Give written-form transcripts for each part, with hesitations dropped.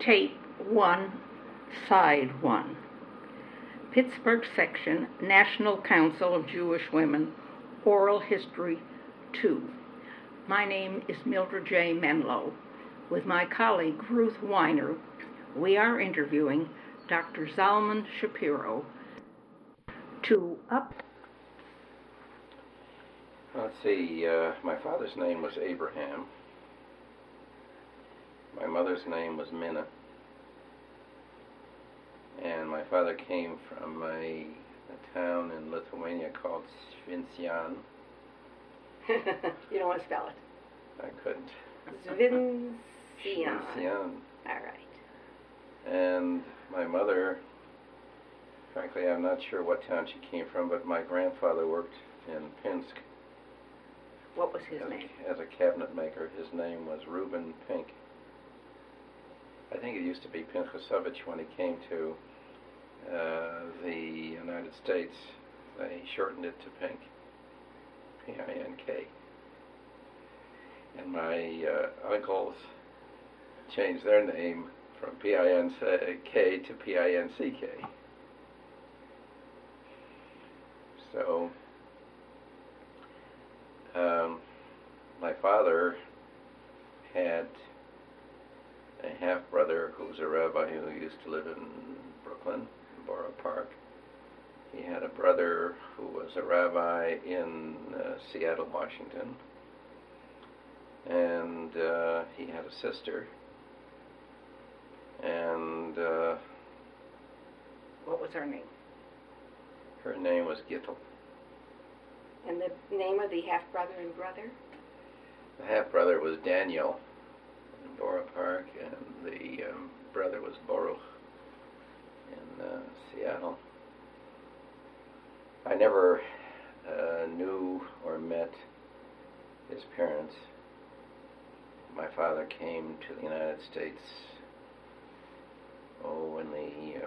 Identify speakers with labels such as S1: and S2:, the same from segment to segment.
S1: Tape 1, Side 1. Pittsburgh Section, National Council of Jewish Women, Oral History 2. My name is Mildred J. Menlo. With my colleague Ruth Weiner, we are interviewing Dr. Zalman Shapiro to
S2: Let's see, my father's name was Abraham. My mother's name was Minna. And my father came from a town in Lithuania called Svincian.
S3: You don't want to spell it.
S2: I couldn't.
S3: Svincian.
S2: Svincian.
S3: All right.
S2: And my mother, frankly, I'm not sure what town she came from, but my grandfather worked in Pinsk.
S3: What was his name?
S2: As a cabinet maker. His name was Reuben Pink. I think it used to be Pinchasovich when he came to the United States. They shortened it to Pink, P-I-N-K. And my uncles changed their name from P-I-N-K to P-I-N-C-K. So, my father had a half-brother who was a rabbi who used to live in Brooklyn, Borough Park. He had a brother who was a rabbi in Seattle, Washington. And he had a sister. And
S3: What was her name?
S2: her name was Gittel.
S3: And the name of the half-brother and brother?
S2: The half-brother was Daniel in Borough Park, and the brother was Baruch in Seattle. I never knew or met his parents. My father came to the United States, in the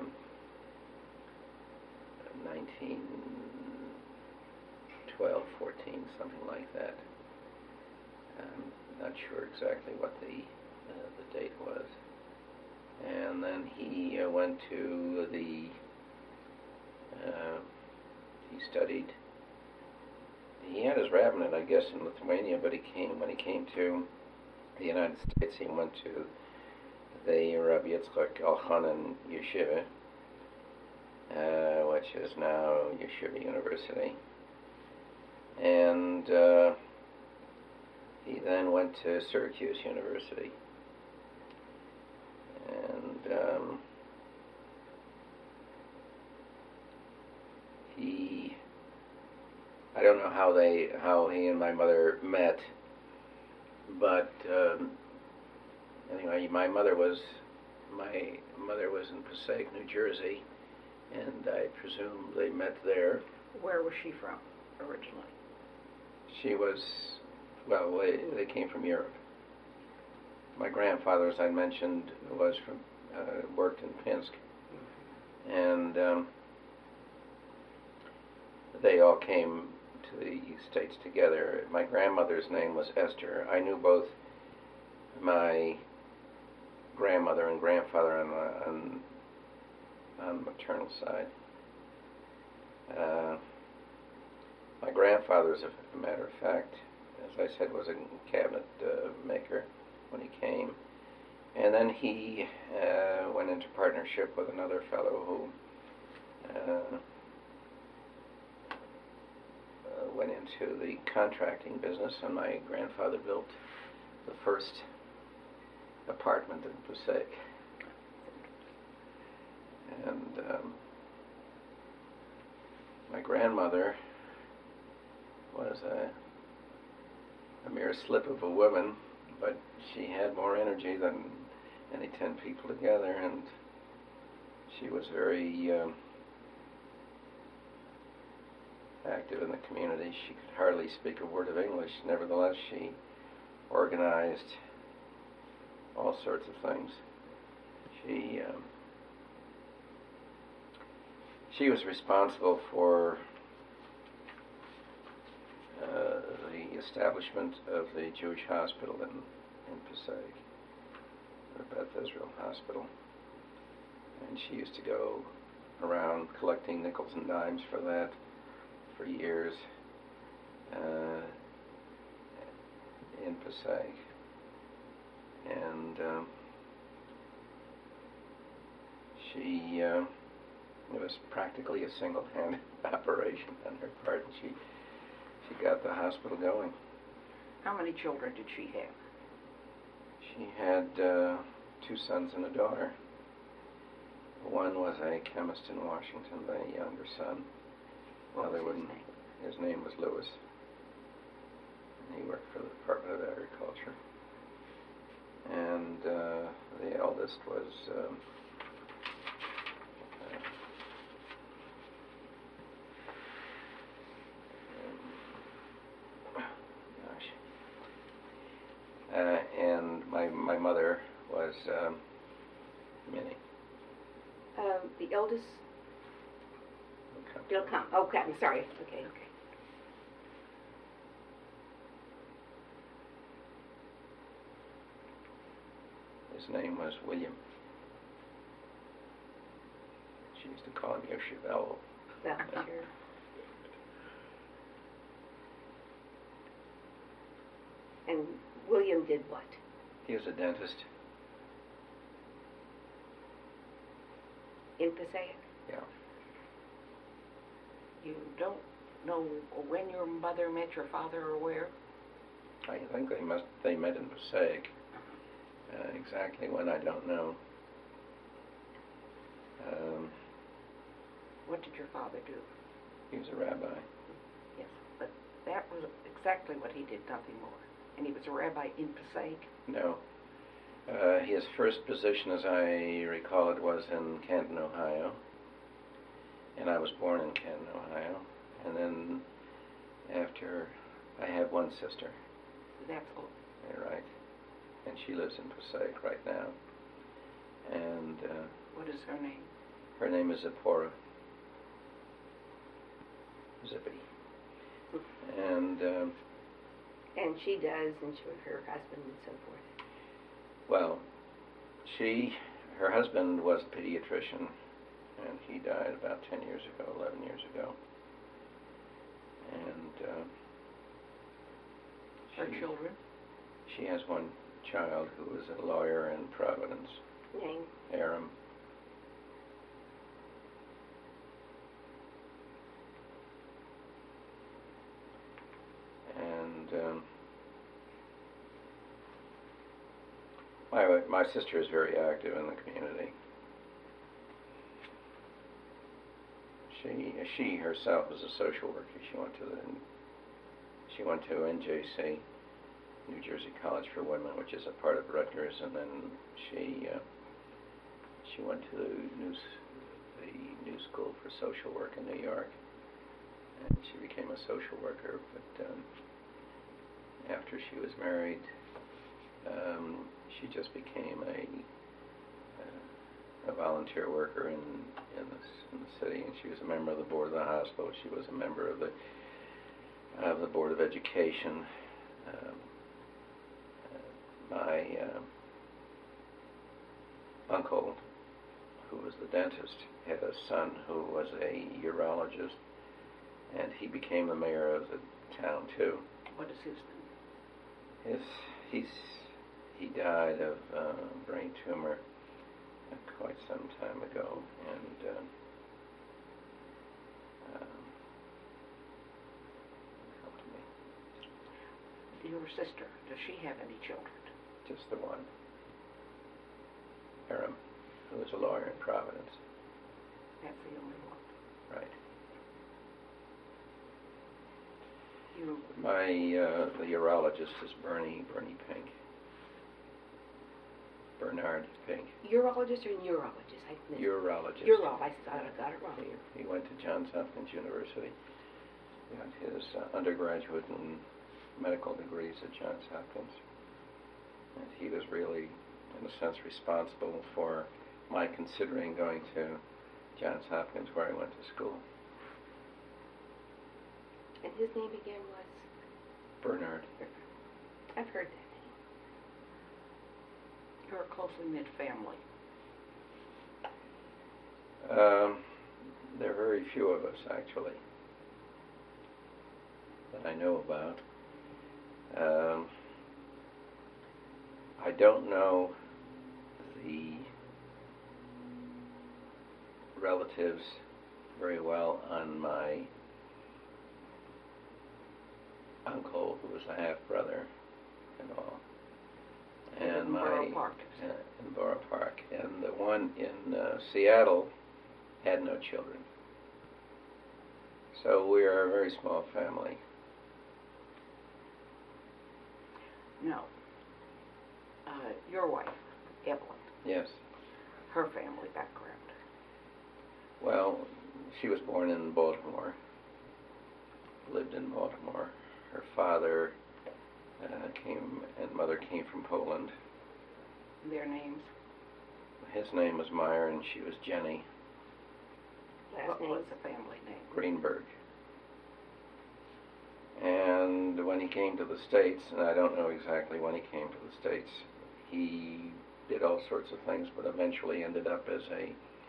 S2: 1912, 14, something like that. I'm not sure exactly what the date was. And then he went to he studied. He had his rabbinate, I guess, in Lithuania, but when he came to the United States, he went to the Rabbi Yitzchak Elchanan Yeshiva, which is now Yeshiva University. And he then went to Syracuse University. And I don't know how he and my mother met, but anyway, my mother was in Passaic, New Jersey, and I presume they met there.
S3: Where was she from originally?
S2: She was, they came from Europe. My grandfather, as I mentioned, was from worked in Pinsk, and they all came to the States together. My grandmother's name was Esther. I knew both my grandmother and grandfather on the maternal side. My grandfather, as a matter of fact, as I said, was a cabinet maker when he came. And then he went into partnership with another fellow who went into the contracting business, and my grandfather built the first apartment in Passaic. And my grandmother was a mere slip of a woman, but she had more energy than any 10 people together, and she was very active in the community. She could hardly speak a word of English. Nevertheless, she organized all sorts of things. She was responsible for the establishment of the Jewish hospital in Passaic. the Beth Israel Hospital. And she used to go around collecting nickels and dimes for that for years in Passaic. And it was practically a single-handed operation on her part, and she got the hospital going.
S1: How many children did she have?
S2: She had 2 sons and a daughter. One was a chemist in Washington, the younger son.
S1: What was his
S2: name?
S1: name?
S2: His name was Lewis. And he worked for the Department of Agriculture. And the eldest was and my mother was Minnie.
S3: The eldest,
S2: Okay.
S3: Bill Come. Okay, I'm sorry. Okay.
S2: His name was William. She used to call him Yoshibel.
S3: Well, sure. And William did what?
S2: He was a dentist.
S3: In Passaic?
S2: Yeah.
S1: You don't know when your mother met your father or where?
S2: I think they met in Passaic. Exactly when, I don't know.
S1: What did your father do?
S2: He was a rabbi.
S1: Yes, but that was exactly what he did, nothing more. And he was a rabbi in Passaic?
S2: No. His first position, as I recall it, was in Canton, Ohio. And I was born in Canton, Ohio. And then after, I have one sister.
S1: That's all.
S2: Yeah, right. And she lives in Passaic right now. And
S1: What is her name?
S2: her name is Zipporah. Zippity. And
S3: And she does, and she with her husband and so forth.
S2: well, her husband was a pediatrician, and he died about 10 years ago, 11 years ago. And
S1: Her children?
S2: She has one child who is a lawyer in Providence,
S3: Name?
S2: Aram. And my sister is very active in the community. She herself is a social worker. She went to NJC, New Jersey College for Women, which is a part of Rutgers, and then she went to the New School for Social Work in New York, and she became a social worker. But after she was married, she just became a volunteer worker in the city, and she was a member of the board of the hospital. She was a member of the board of education. My uncle, who was the dentist, had a son who was a urologist, and he became the mayor of the town too.
S1: What is his name?
S2: He died of brain tumor quite some time ago, and helped me.
S1: Your sister, does she have any children?
S2: Just the one, Aram, who was a lawyer in Providence.
S1: That's the only one.
S2: Right.
S1: You,
S2: The urologist is Bernie Pink. Bernard Pink.
S3: Urologist or neurologist?
S2: Urologist.
S3: I thought I got it wrong.
S2: He went to Johns Hopkins University. He got his undergraduate and medical degrees at Johns Hopkins. And he was really, in a sense, responsible for my considering going to Johns Hopkins, where I went to school.
S3: And his name again was?
S2: Bernard.
S3: I've heard that
S1: You're a closely knit family.
S2: There are very few of us, actually, that I know about. I don't know the relatives very well on my uncle, who was a half-brother and all, and
S1: in Borough Park.
S2: In Borough Park, and the one in Seattle had no children. So we are a very small family.
S1: No. Your wife, Evelyn,
S2: Yes.
S1: her family background.
S2: Well, she was born in Baltimore, lived in Baltimore. Her father and mother came from Poland.
S1: Their names?
S2: His name was Meyer and she was Jenny
S3: Last name?
S1: What was the family name?
S2: Greenberg. And when he came to the States, and I don't know exactly when he came to the States, he did all sorts of things, but eventually ended up as a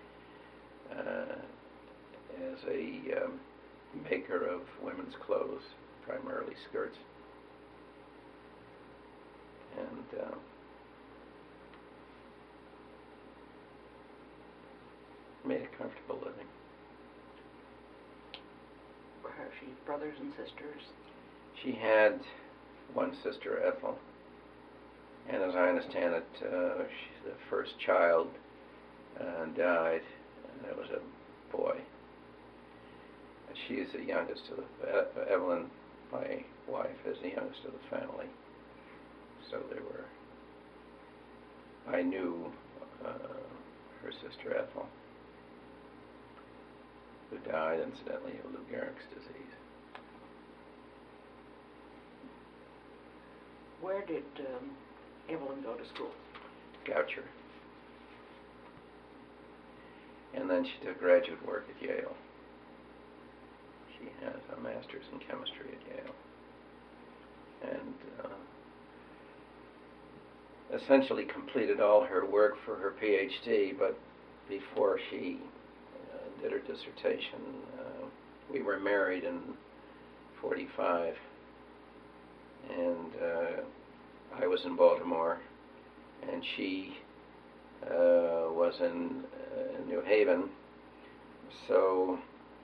S2: maker of women's clothes, primarily skirts, and made a comfortable living.
S1: Were she brothers and sisters?
S2: She had one sister, Ethel, and as I understand it, the first child died, and it was a boy. And she is the youngest of the Evelyn, my wife, is the youngest of the family. So I knew her sister Ethel, who died incidentally of Lou Gehrig's disease.
S1: Where did Evelyn go to school?
S2: Goucher. And then she did graduate work at Yale. She has a master's in chemistry at Yale. And essentially completed all her work for her PhD, but before she did her dissertation, we were married in 45, and I was in Baltimore, and she was in New Haven, so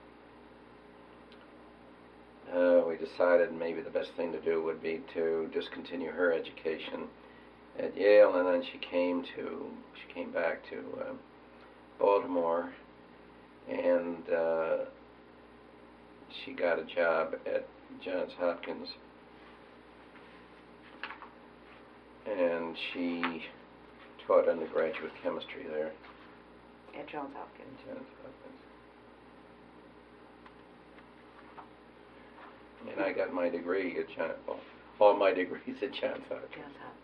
S2: we decided maybe the best thing to do would be to discontinue her education at Yale, and then she came back to Baltimore, and she got a job at Johns Hopkins, and she taught undergraduate chemistry there.
S1: At Johns Hopkins.
S2: Johns Hopkins. And I got my degree at all my degrees at Johns Hopkins.
S1: Johns Hopkins.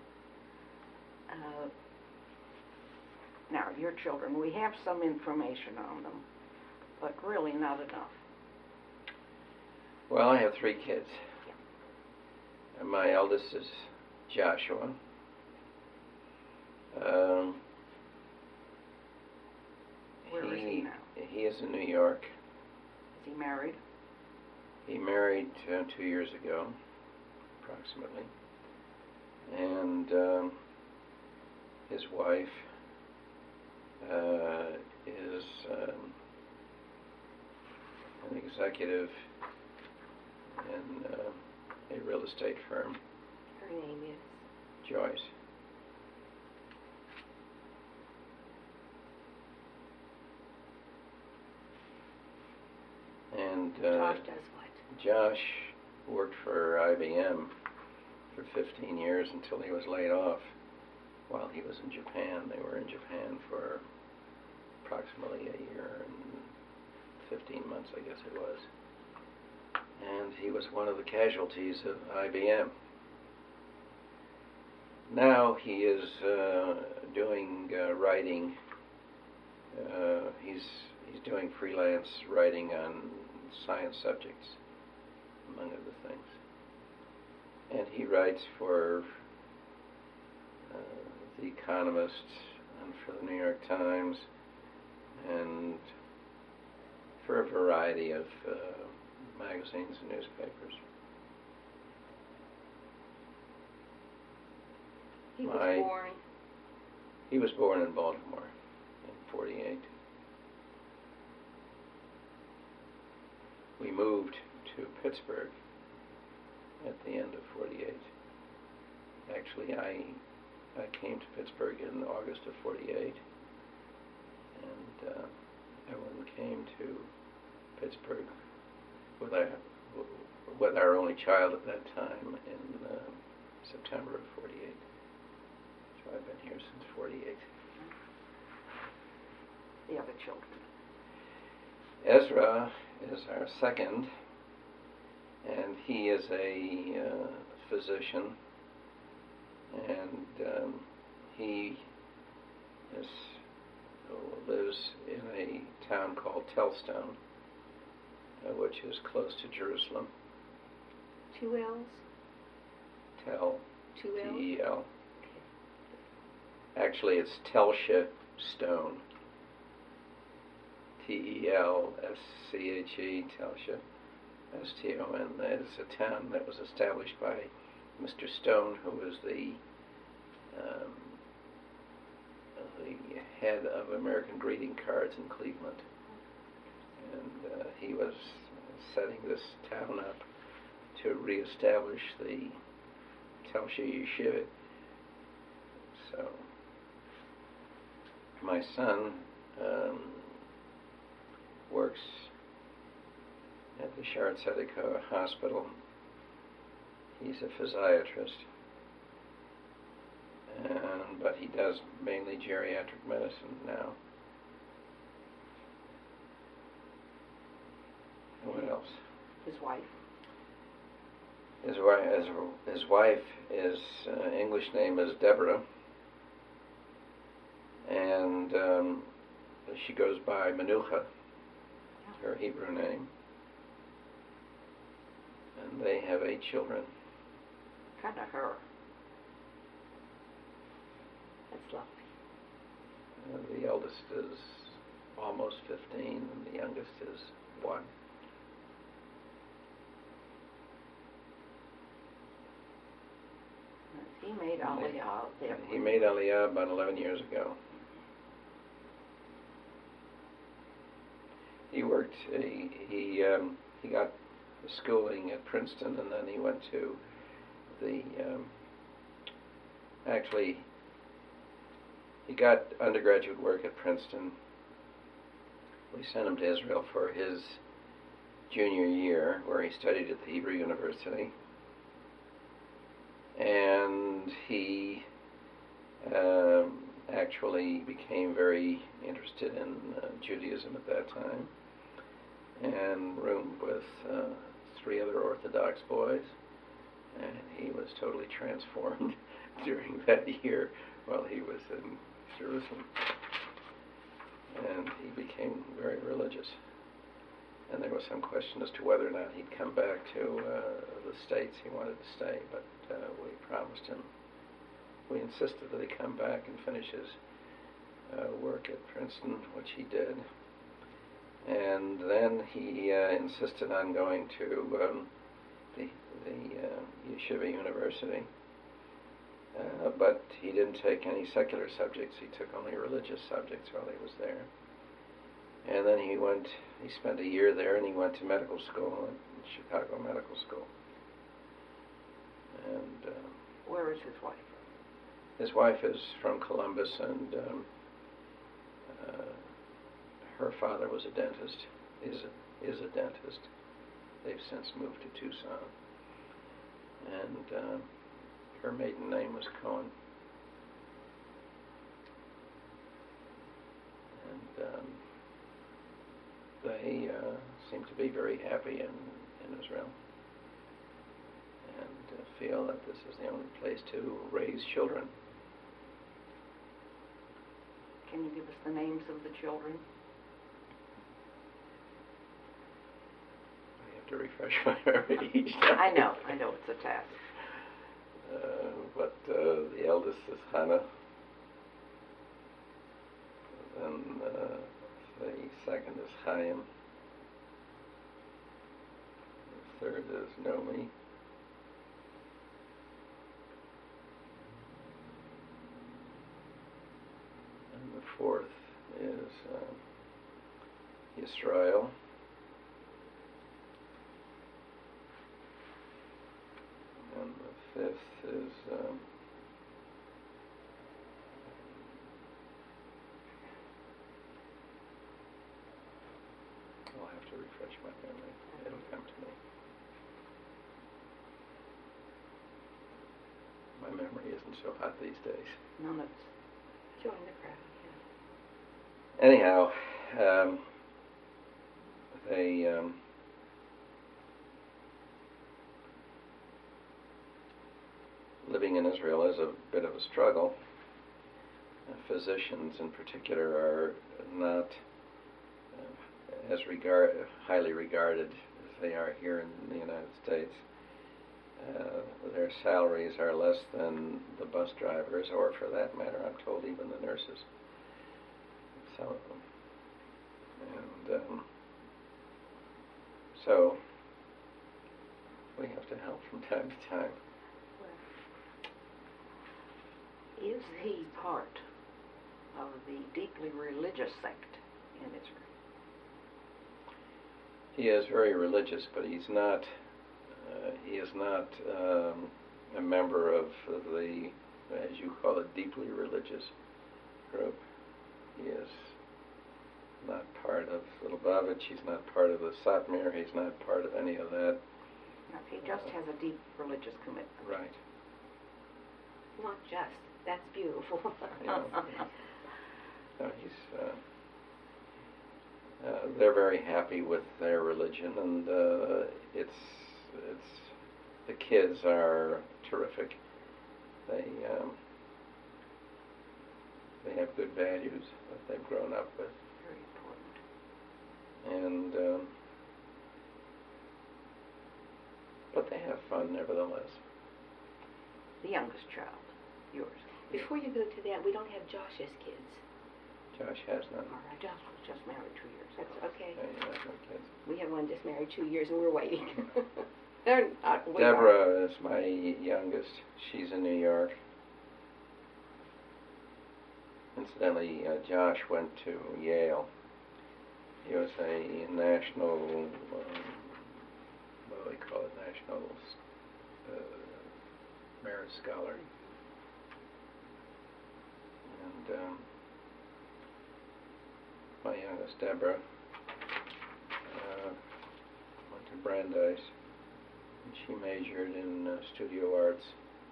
S1: Now, your children, we have some information on them, but really not enough.
S2: Well, I have 3 kids. And my eldest is Joshua.
S1: Where is he now?
S2: He is in New York.
S1: Is he married?
S2: He married 2 years ago, approximately. And his wife is an executive in a real estate firm.
S3: Her name is?
S2: Joyce. And
S3: Josh does what?
S2: Josh worked for IBM for 15 years until he was laid off while he was in Japan. They were in Japan for approximately a year and 15 months, I guess it was. And he was one of the casualties of IBM. Now he is doing writing. He's doing freelance writing on science subjects, among other things. And he writes for The Economist and for the New York Times and for a variety of magazines and newspapers.
S3: He was
S2: He was born in Baltimore in 48. We moved to Pittsburgh at the end of 48. Actually, I came to Pittsburgh in August of 48, and Evelyn came to Pittsburgh with our only child at that time in September of 48. So I've been here since 48.
S3: the other children.
S2: Ezra is our second, and he is a physician, and he lives in a town called Telstone, which is close to Jerusalem.
S3: 2 L's?
S2: Tel,
S3: 2 L's?
S2: T-E-L. Actually, it's Telshe Stone. T-E-L-S-C-H-E, Telshe, S-T-O-N. It's a town that was established by Mr. Stone, who was the head of American Greeting Cards in Cleveland. And he was setting this town up to reestablish the Telshe Yeshiva. So, my son works at the Shaare Zedekah Hospital. He's a physiatrist, but he does mainly geriatric medicine now. And what else?
S3: His wife.
S2: His wife is English name is Deborah, and she goes by Menucha, her Hebrew name, and they have 8 children.
S3: Kind of her. That's lovely.
S2: The eldest is almost 15, and the youngest is 1.
S3: He made Aliyah there.
S2: He made Aliyah about 11 years ago. He worked. He got schooling at Princeton, and then he went to the. Actually, he got undergraduate work at Princeton. We sent him to Israel for his junior year, where he studied at the Hebrew University. And he actually became very interested in Judaism at that time, and roomed with 3 other Orthodox boys, and he was totally transformed during that year while he was in Jerusalem, and he became very religious. And there was some question as to whether or not he'd come back to the States. He wanted to stay, but we promised him. We insisted that he come back and finish his work at Princeton, which he did. And then he insisted on going to the Yeshiva University. But he didn't take any secular subjects. He took only religious subjects while he was there. And then he spent a year there, and he went to medical school at Chicago Medical School. And
S3: Where is his wife?
S2: his wife is from Columbus, and her father was a dentist, is a dentist. They've since moved to Tucson. And her maiden name was Cohen. And they seem to be very happy in Israel, and feel that this is the only place to raise children.
S3: Can you give us the names of the children?
S2: I have to refresh my memory each time.
S3: I know it's a task.
S2: But the eldest is Hannah, and the second is Chaim. The third is Nomi. And the fourth is Yisrael. And the fifth is I'll have to refresh my memory. It'll come to me. My memory isn't so hot these days.
S3: None of us. Join the crowd, yeah.
S2: Anyhow, they living in Israel is a bit of a struggle. Physicians in particular are not as highly regarded as they are here in the United States. Their salaries are less than the bus drivers, or for that matter, I'm told, even the nurses. Some of them. And so we have to help from time to time.
S1: Is he part of the deeply religious sect in Israel?
S2: He is very religious, but he's not. He is not a member of the, as you call it, deeply religious group. He is not part of the Lubavitch. He's not part of the Satmar. He's not part of any of that.
S1: No, he just has a deep religious commitment.
S2: Right.
S3: Not just. That's beautiful.
S2: Yeah. No, he's. They're very happy with their religion, and it's the kids are terrific. They have good values that they've grown up with.
S1: Very important.
S2: And but they have fun nevertheless.
S1: The youngest child, yours.
S3: Before you go to that, we don't have Josh's kids.
S2: Josh has none.
S1: All right, Josh was just married 2 years.
S3: That's okay.
S2: He has no kids.
S3: We have one just married 2 years, and we're waiting. They're not, we are.
S2: Deborah is my youngest. She's in New York. Incidentally, Josh went to Yale. He was a national, what do they call it, national merit scholar. And my youngest, Deborah, went to Brandeis, and she majored in studio arts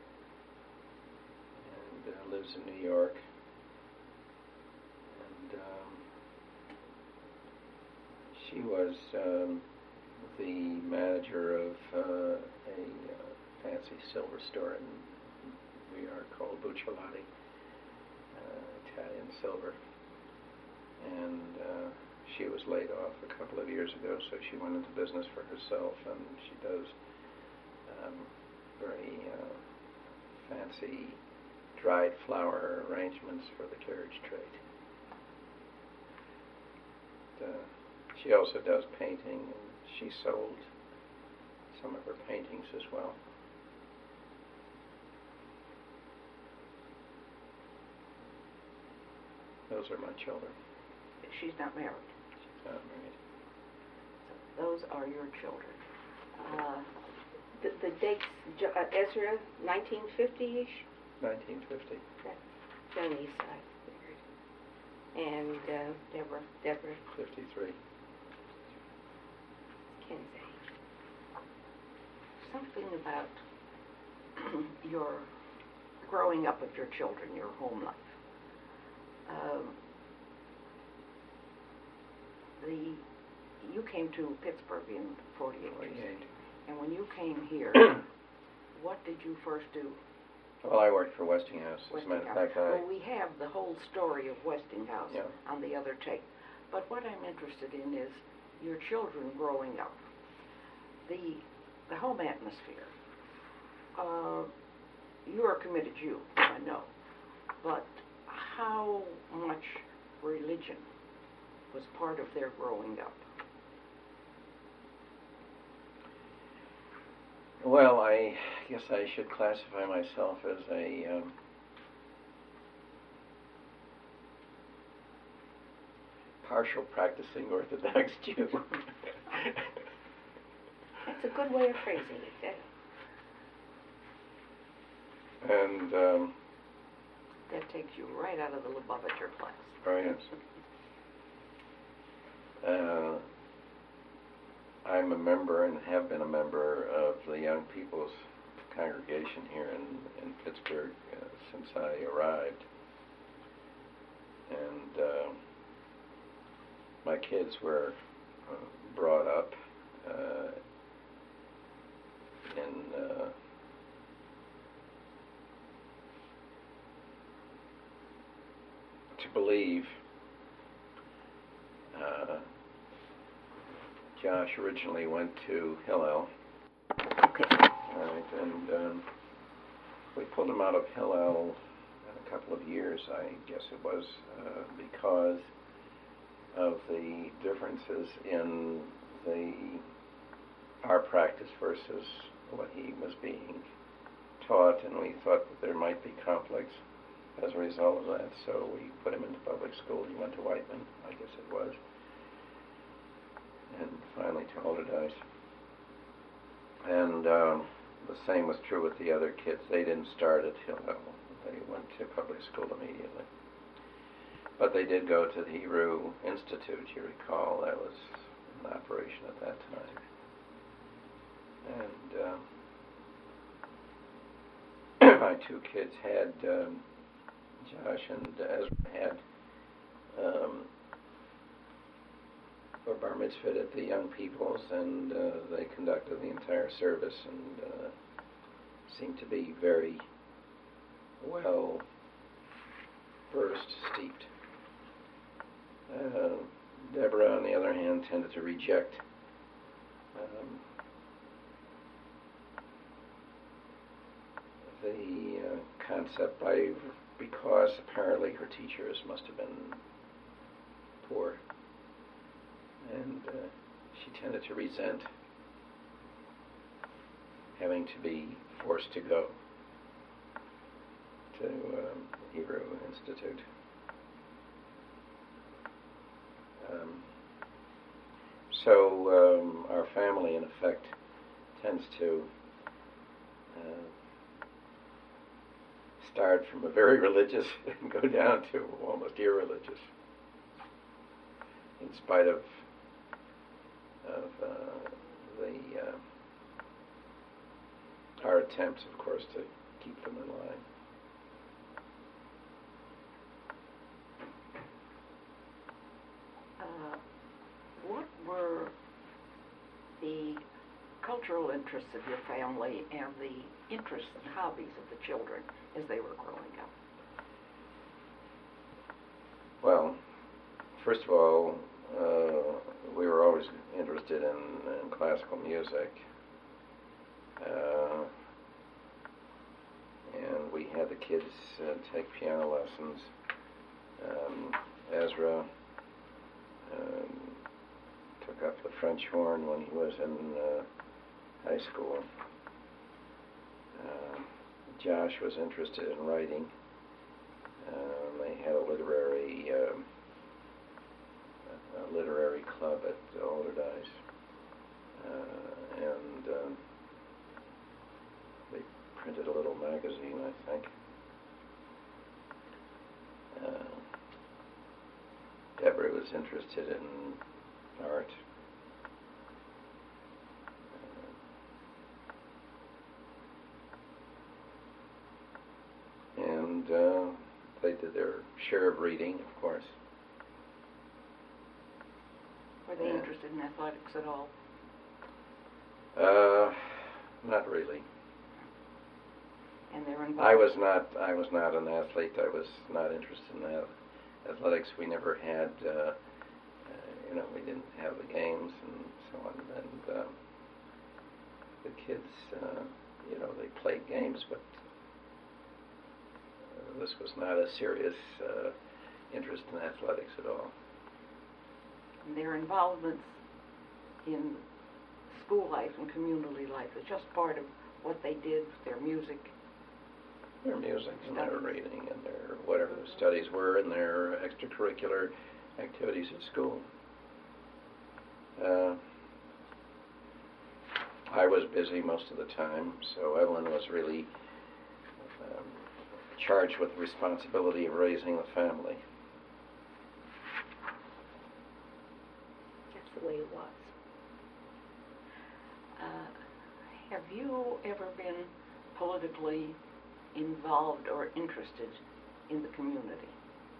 S2: and lives in New York. And she was the manager of a fancy silver store in New York called Buccellati, Italian silver. And she was laid off a couple of years ago, so she went into business for herself, and she does very fancy dried flower arrangements for the carriage trade. She also does painting, and she sold some of her paintings as well. Those are my children.
S1: She's not married.
S2: She's not married.
S1: So those are your children.
S3: The dates, Ezra, 1950-ish?
S2: 1950.
S3: On the east side. And Deborah
S2: 53.
S3: Kinsey.
S1: Something about your growing up with your children, your home life. You came to Pittsburgh in 48.
S2: 48.
S1: And when you came here, what did you first do?
S2: Well, I worked for Westinghouse. As a matter of fact,
S1: Well, we have the whole story of Westinghouse
S2: Yeah.
S1: on the other tape. But what I'm interested in is your children growing up. The home atmosphere. You're a committed Jew, I know. But how much religion religion was part of their growing up?
S2: Well, I guess I should classify myself as a partial practicing Orthodox Jew.
S3: That's a good way of phrasing it.
S2: And
S1: That takes you right out of the Lubavitcher class.
S2: right. I'm a member and have been a member of the Young People's Congregation here in Pittsburgh since I arrived. And my kids were brought up to believe. Josh originally went to Hillel.
S1: Okay.
S2: Right, and we pulled him out of Hillel in a couple of years, I guess it was, because of the differences in our practice versus what he was being taught, and we thought that there might be conflicts as a result of that, so we put him into public school. He went to Whiteman, I guess it was, and finally to Allderdice. And the same was true with the other kids. They didn't start at Hillel. They went to public school immediately. But they did go to the Hebrew Institute, you recall. That was in operation at that time. And my two kids had, Josh and Ezra had, were bar mitzvahed at the Young People's, and they conducted the entire service and seemed to be very well versed, steeped. Deborah, on the other hand, tended to reject the concept because apparently her teachers must have been poor, and she tended to resent having to be forced to go to Hebrew Institute. So our family, in effect, tends to start from a very religious and go down to almost irreligious, in spite of our attempts, of course, to keep them in line.
S1: What were the cultural interests of your family and the interests and hobbies of the children as they were growing up? Well,
S2: first of all, we were always interested in classical music. And we had the kids take piano lessons. Ezra took up the French horn when he was in high school. Josh was interested in writing. They had a literary club at Allderdice, and they printed a little magazine, I think. Deborah was interested in art. And they did their share of reading, of course.
S1: Were they interested in athletics at all?
S2: Not really.
S1: And they were involved?
S2: I was not an athlete. I was not interested in athletics. We never had, we didn't have the games and so on. And the kids, they played games, but this was not a serious interest in athletics at all.
S1: And their involvements in school life and community life is just part of what they did with their music.
S2: Their music and their
S1: Studies.
S2: reading and their whatever the studies were and their extracurricular activities at school. I was busy most of the time, so Evelyn was really charged with the responsibility of raising the family.
S3: That's the way it was.
S1: Have you ever been politically involved or interested in the community?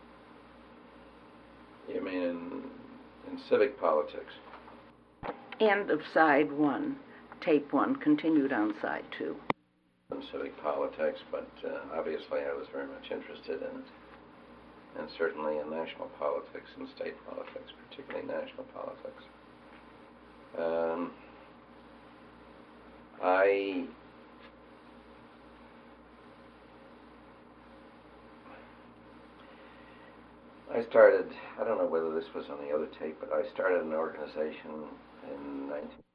S2: You mean in civic politics?
S1: End of side 1. Tape 1 continued on side 2.
S2: In civic politics, but obviously I was very much interested in it. And certainly in national politics and state politics, particularly national politics. I started, I don't know whether this was on the other tape, but I started an organization in 19